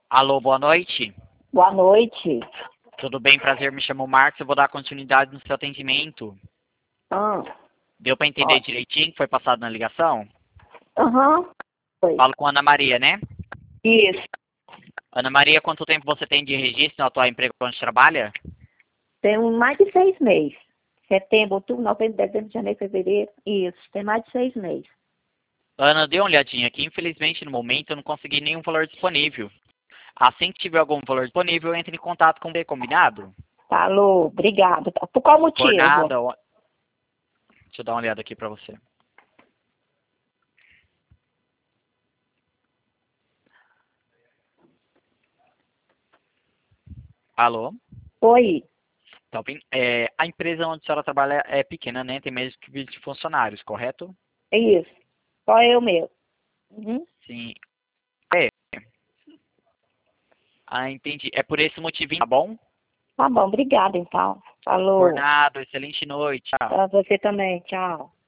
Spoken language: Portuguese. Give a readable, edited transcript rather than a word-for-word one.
Alô, boa noite. Boa noite. Tudo bem? Prazer, me chamo Marcos. Eu vou dar continuidade no seu atendimento. Ah, Deu para entender ó. direitinho que foi passado na ligação? Aham. Oi. Falo com a Ana Maria, né? Isso. Ana Maria, quanto tempo você tem de registro no atual emprego onde trabalha? Tem mais de 6 meses. Setembro, outubro, novembro, dezembro, janeiro, fevereiro. Isso. Tem mais de 6 meses. Ana, dê uma olhadinha aqui. Infelizmente, no momento, eu não consegui nenhum valor disponível. Assim que tiver algum valor disponível, entre em contato com você, combinado? Falou. Obrigada. Por qual Por motivo? nada. Deixa eu dar uma olhada aqui para você. Alô? Oi. Tá bem? A empresa onde a senhora trabalha é pequena, né? Tem menos que 20 funcionários, correto? Isso. Só eu mesmo. Uhum. Sim. É. Ah, entendi. É por esse motivo, tá bom? Tá bom. Obrigada, então. Por Falou. nada. Excelente noite. Tchau. Pra você também. Tchau.